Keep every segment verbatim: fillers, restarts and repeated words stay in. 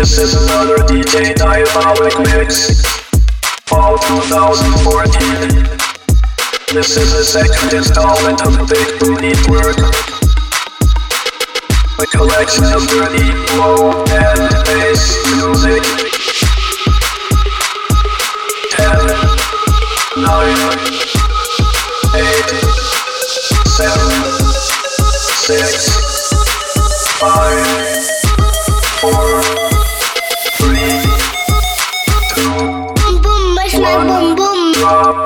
This is another D J Diabolic mix. Fall twenty fourteen. This is the second installment of the Big Boom Network. A collection of dirty, low, and bass music. Ten, nine, eight, seven, six, five, four, three, two, boom boom, marshmallow boom boom. Drop.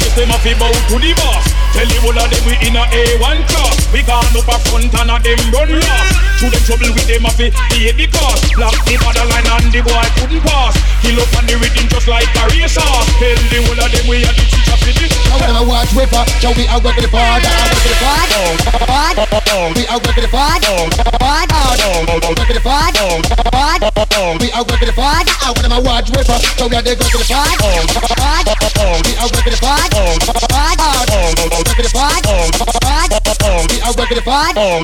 just them a fi bow to the boss. Tell the whole of them we in a A one class. We gone up a front and a them run last. Through them trouble with them a fi pay the cost. Block the borderline and the boy couldn't pass. Kill up on the rhythm just like a racer. Tell the whole of them we are the teacher for this. Now when I watch Whipper, so we are working the father. I work with the father. We are working the father. Working the father. We are working the father. I when I watch Whipper, so we are the girls with the father. We are working the father. Working the father. We are working the father.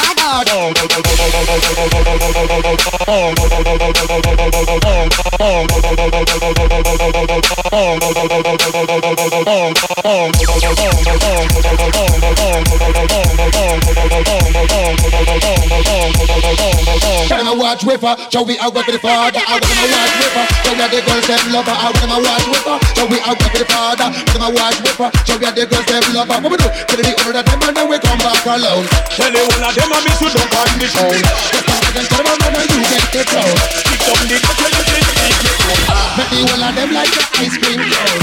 When I watch Whipper, so we are working the father. I when I watch Whipper, so we are the girls them lover. I when I watch Whipper, so we are working the father. When I watch Whipper, so we are the girls them lover. What we do? Tell the owner that them and then we come back alone. Tell the whole of them a miss you don't find me sound. Just come again, tell them and you get the crowd. Stick down the gas when you take it. Make the whole of them like the ice cream cone.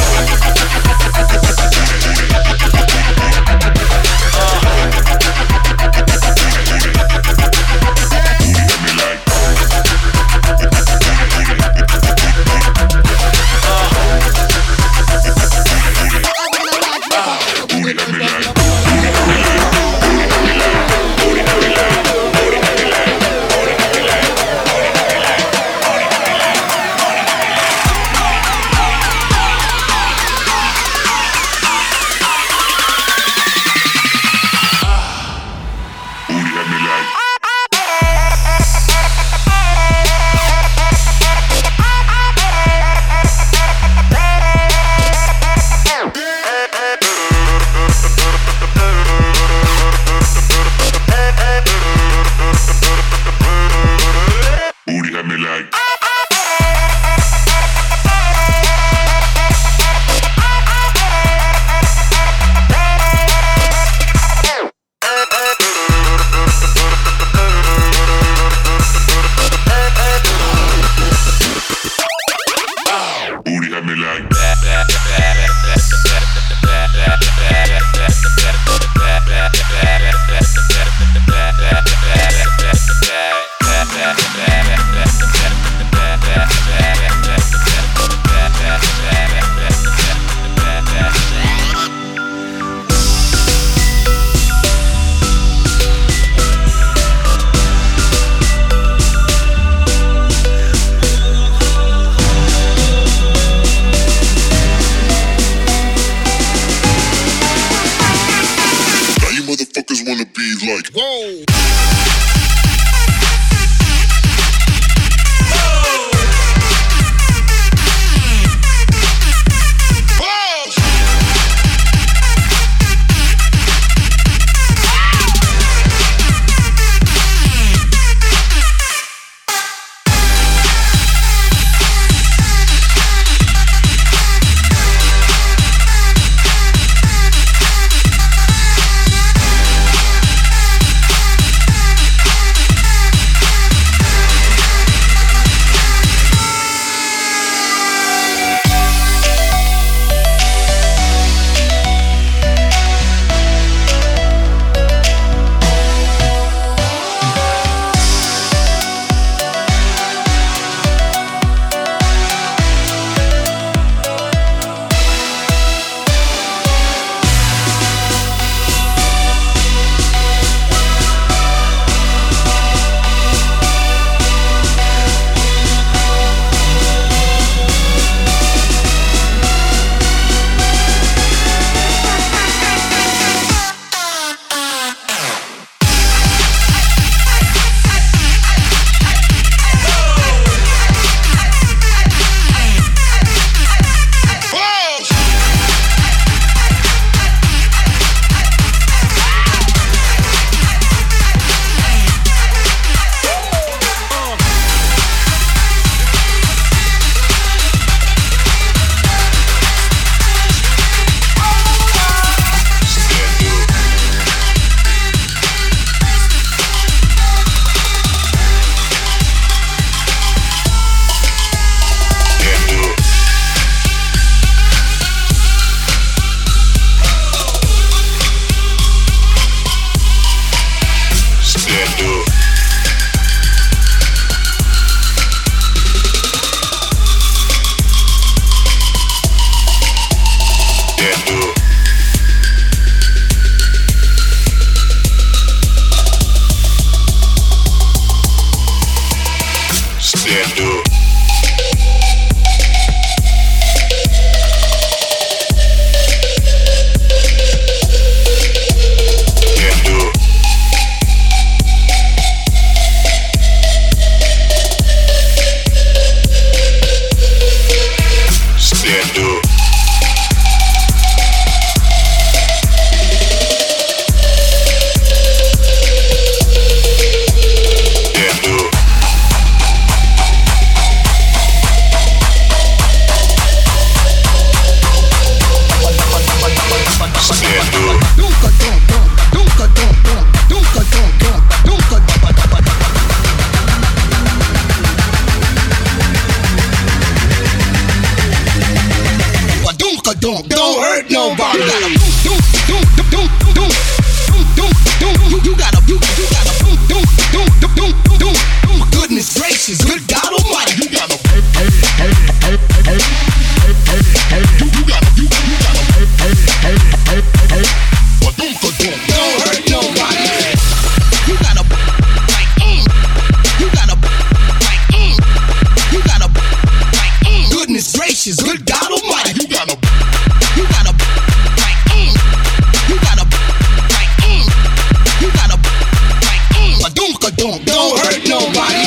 Don't, don't hurt nobody. You gotta do, do, do, do, do, do, do, do. You gotta, you, you gotta do, do, do, do, do, do. Goodness gracious, good God Almighty. You gotta, hey, hey, hey, hey, hey, hey, hey, hey. You, you gotta, you, you gotta, hey, hey, hey, hey, hey. But don't, don't, don't hurt nobody. You gotta, like, mm. You gotta, like, mm. You gotta, like, mm. Goodness gracious, good God Almighty. You gotta. You gotta like mm. You gotta like mm. You gotta like mm. Badunka don't don't hurt nobody.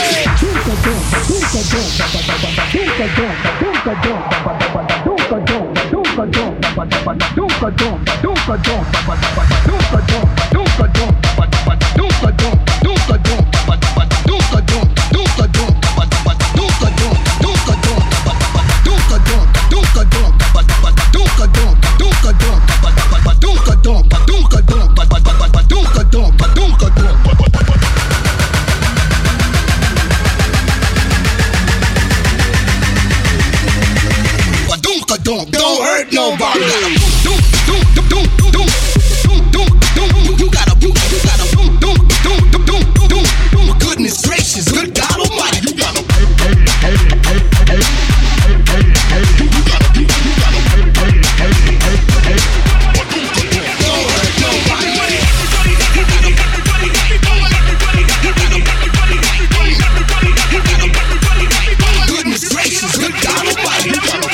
Don't, don't hurt nobody. Do, do, do, do, do, do, do, do. You gotta, you, you gotta, do, do, do, do, do, do. Goodness gracious, good God Almighty. You gotta, hey, hey, hey, hey, hey, hey, hey, hey. You, you gotta, you, you gotta, hey, hey, hey, hey, hey. Don't hurt nobody. You gotta, everybody, everybody, everybody, everybody, everybody. Goodness gracious, good God Almighty. You gotta.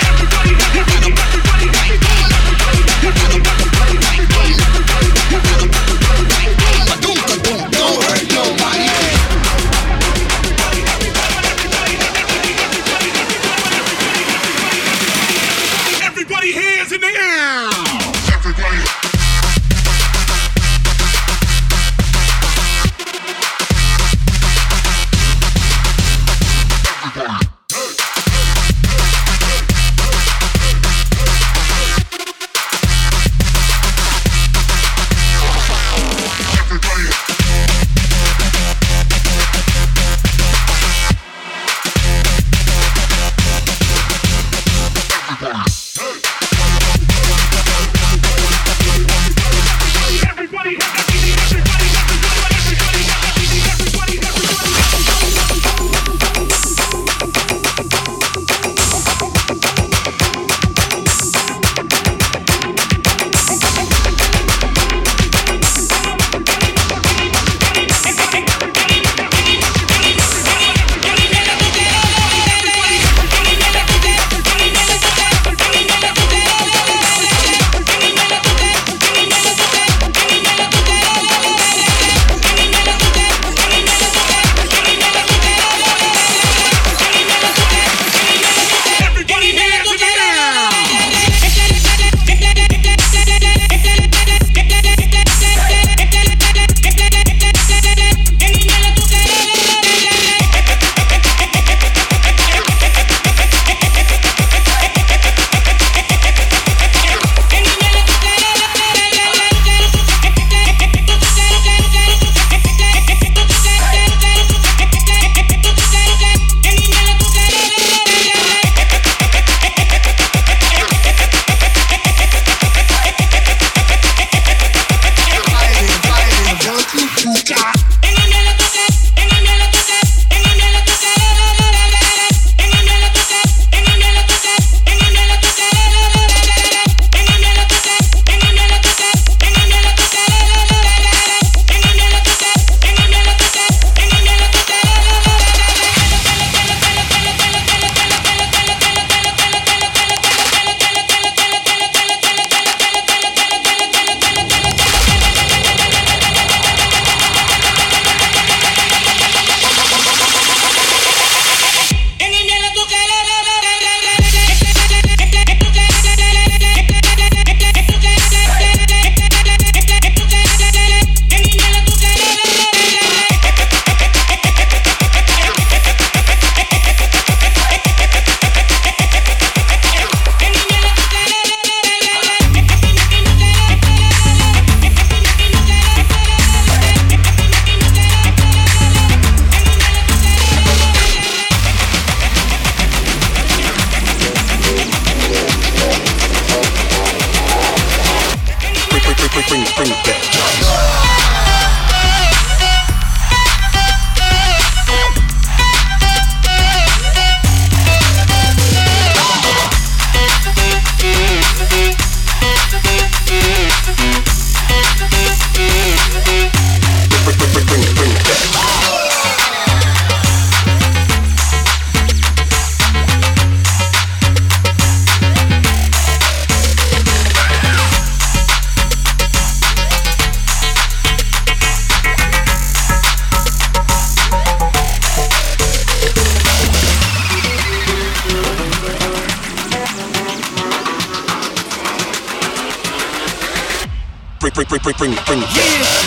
bring, bring, bring, bring that.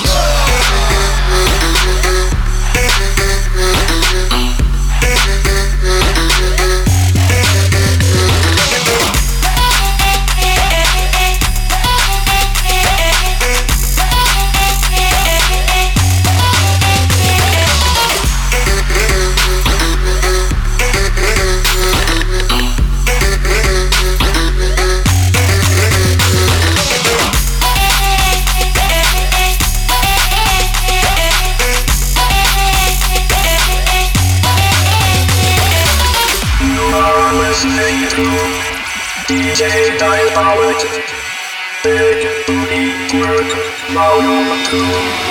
D J Diabolic, Big Booty Work, Volume two.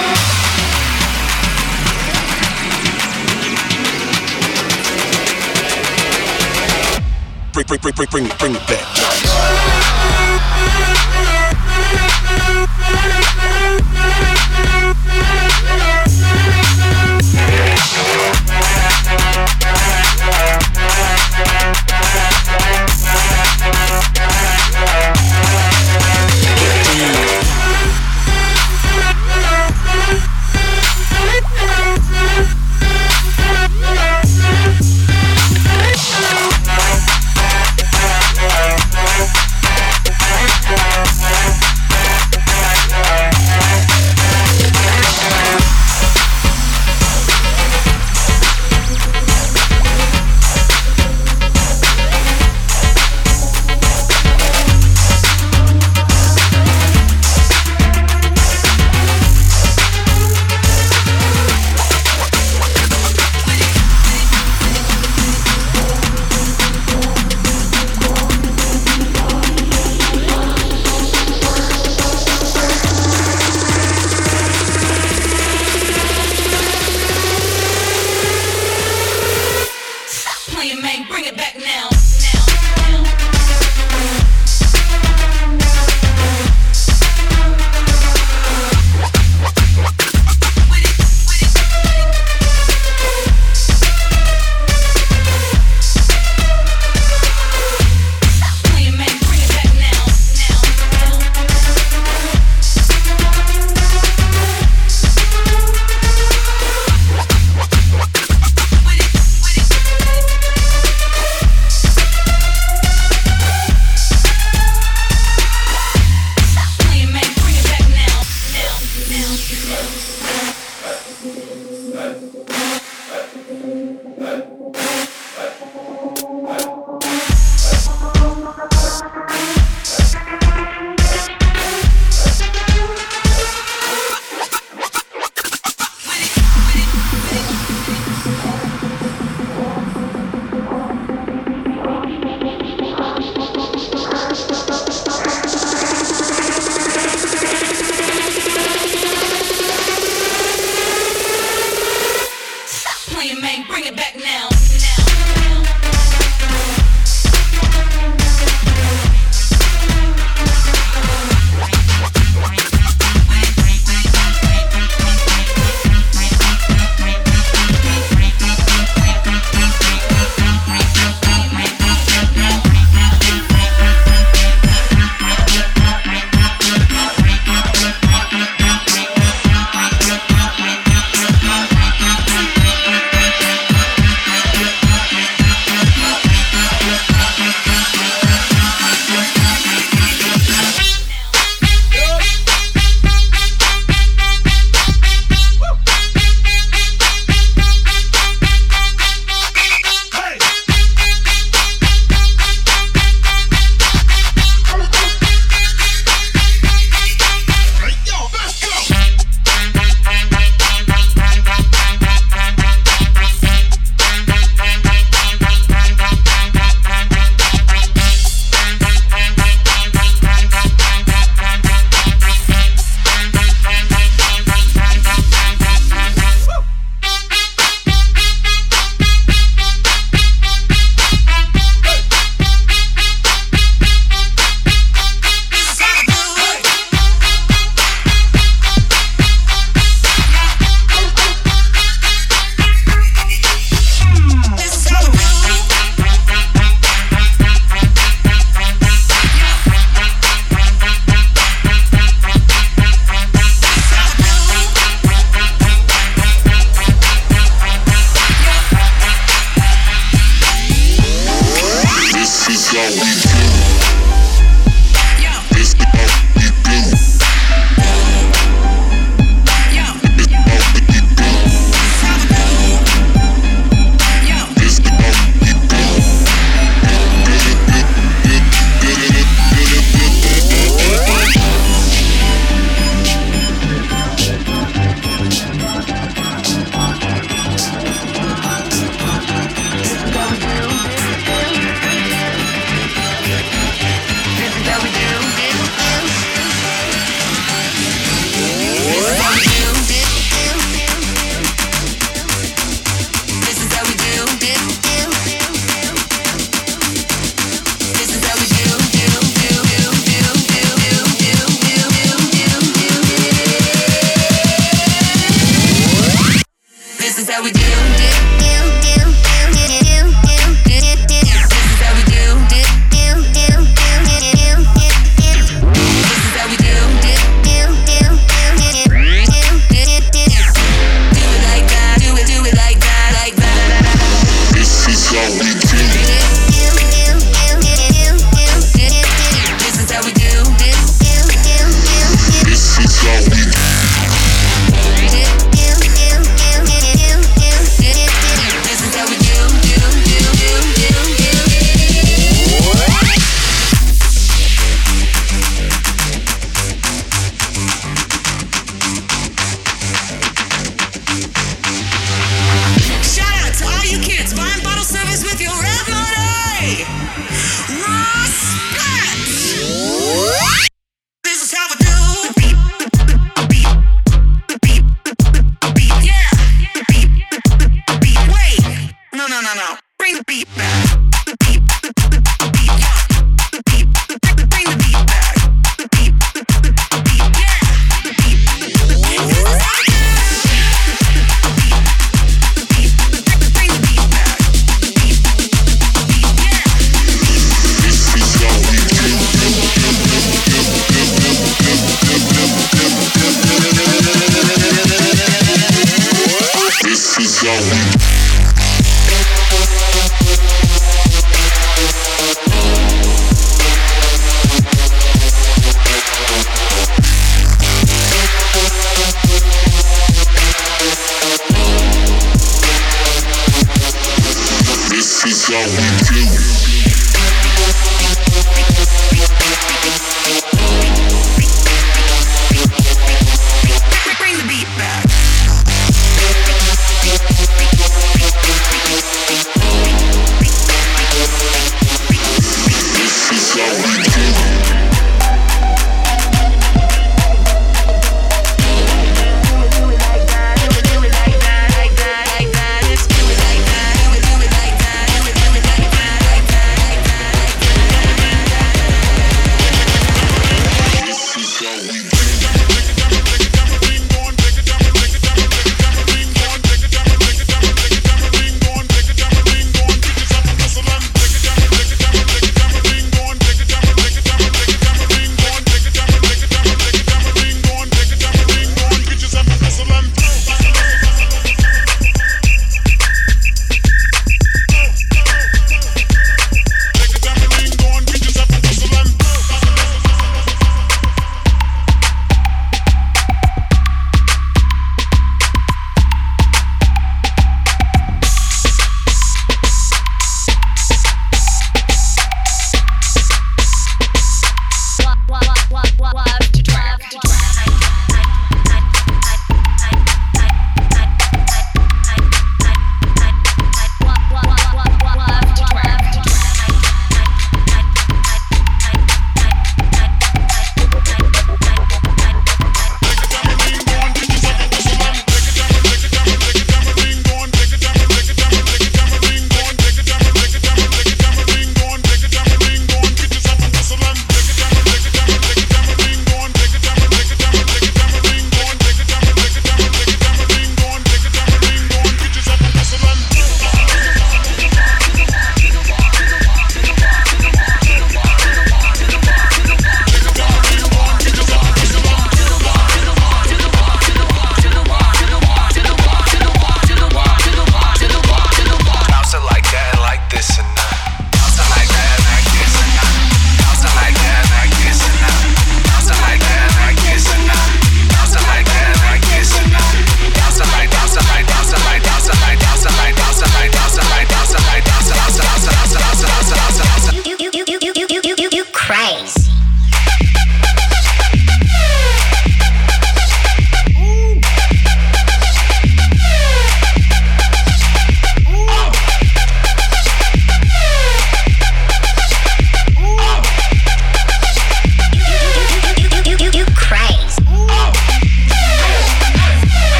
Bring, bring, bring, bring, bring, bring that.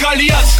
escaliers.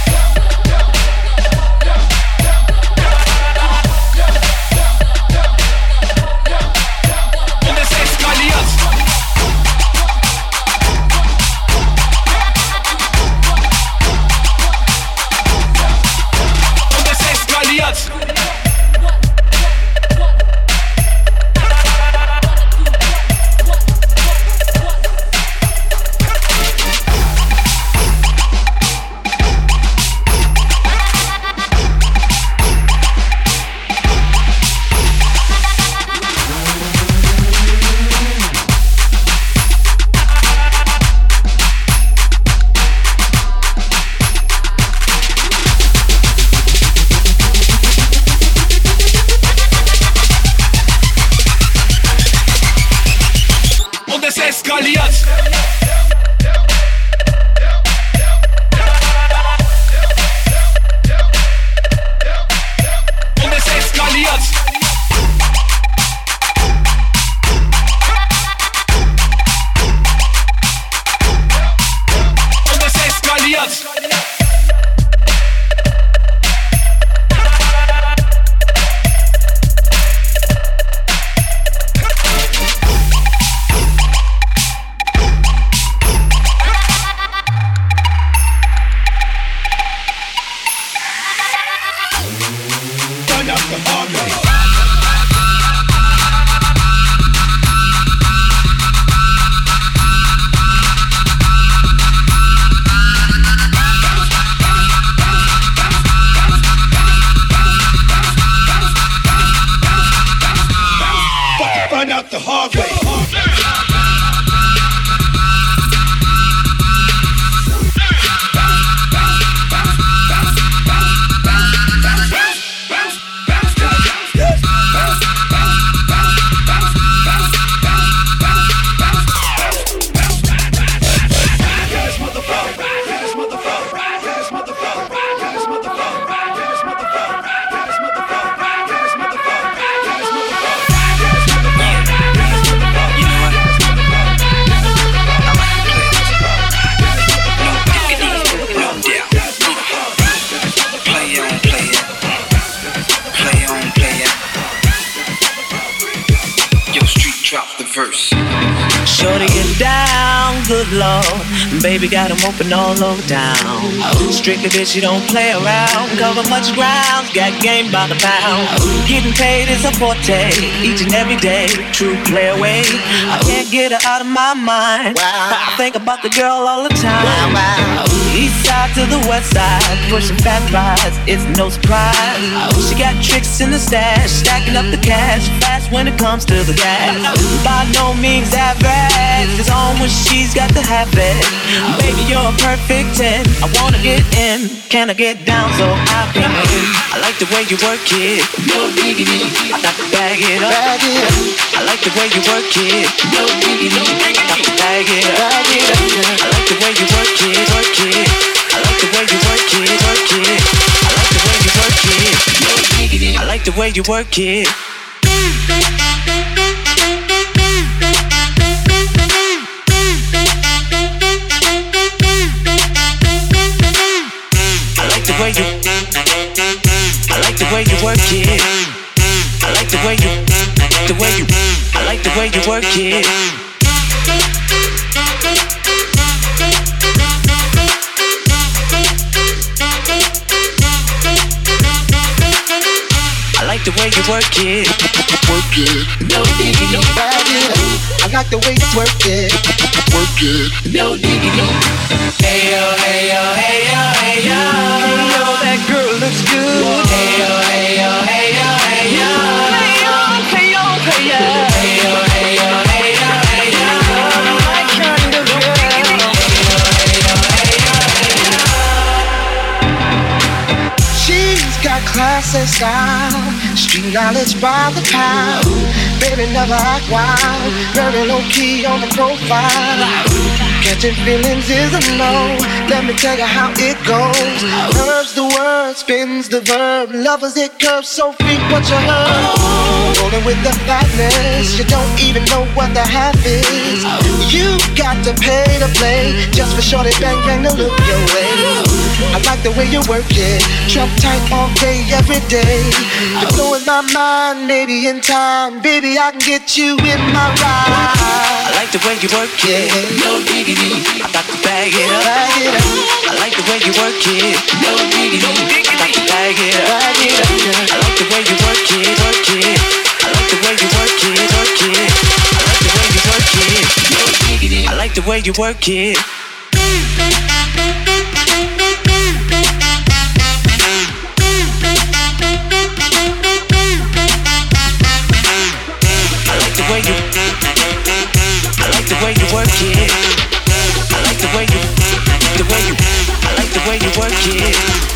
Baby got them open all over town. Strictly bitch, you don't play around. Cover much ground, got game by the pound. Getting paid is a forte, each and every day. True play away, I can't get her out of my mind. I think about the girl all the time. East side to the west side, pushing fat rides, it's no surprise. She got tricks in the stash, stacking up the cash fast when it comes to the gas. By no means average, it's on when she's got to have it. Baby, you're a perfect ten. I wanna get in. Can I get down so I can in? I like the way you work it. No diggity. I got to bag it up. Bag it up. I like the way you work it. No diggity. I got to bag it up. Bag it up. I like the way you work it. Work it. I like the way you work it. Work it. I like the way you work it. No diggity. I like the way you work it. Way you, I like the way you work it. I like the way you, the way you, I like the way you work it. I like the way you work it. Work it, no diggity, no bag it. I like the way you work it. Work it, no diggity. Hey yo, hey yo, hey yo, hey yo. Hey yo, that girl looks good. Hey yo, hey yo, hey yo, hey yo. Hey yo, hey yo, hey yo. Hey yo, hey yo, hey yo, hey yo. My kind of girl. Hey yo, hey yo, hey yo, hey yo. She's got class and style, street knowledge by the pound. Baby never act wild, very low key on the profile. Catching feelings is a no. Let me tell you how it goes. Curves the word, spins the verb. Lovers hit curves so freak what you heard. rolling with the fatness. You don't even know what the half is. You got to pay to play just for shorty bang bang to look your way. I like the way you work it, trap tight all day, every day. You're blowing my mind, maybe in time, baby I can get you in my ride. I like the way you work it, no diggity. I got to bag it up. Bag it up. I like the way you work it, no diggity. I got to bag it up. Bag it up. I like the way you work it, work it. I like the way you work it, work it. I like the way you work it, no diggity. I like the way you work it. I like the way you I like the way you work it. I like the way you the way you I like the way you work it.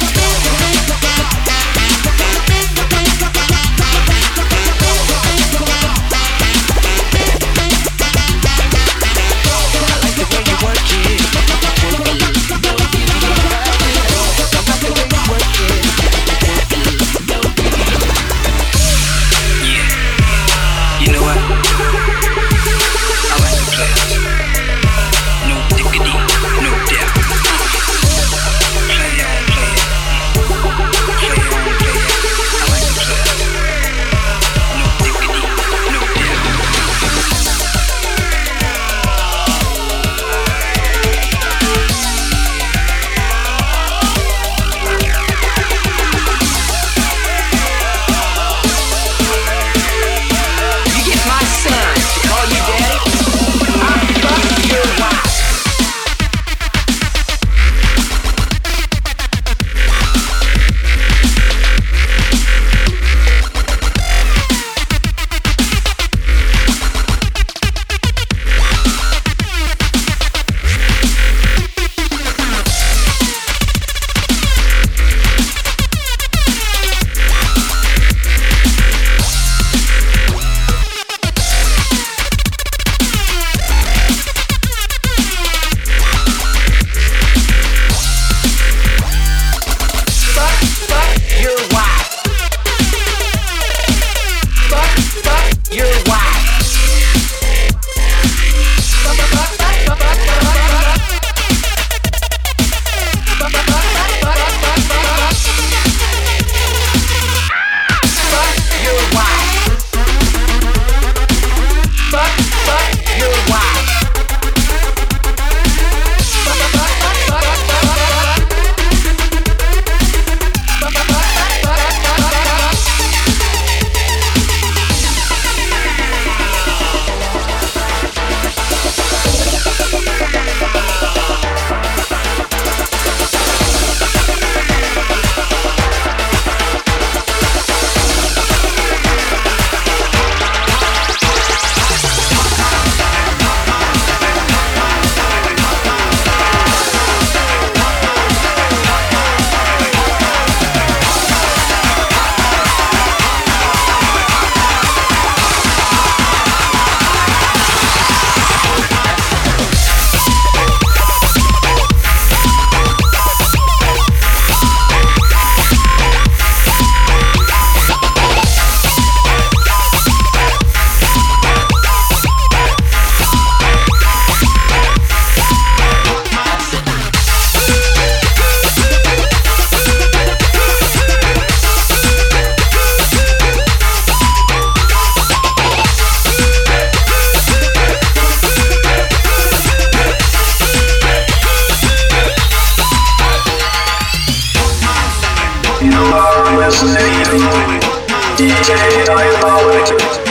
D J Diabolic,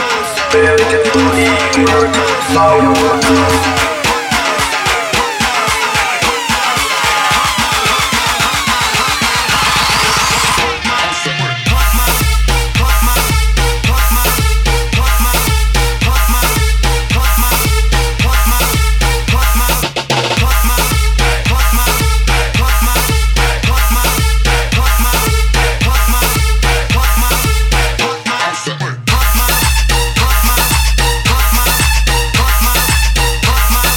big booty work, flower. Hot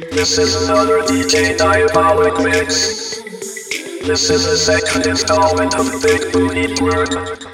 This is another D J Diabolic mix. This is the second installment of the Big Booty Work.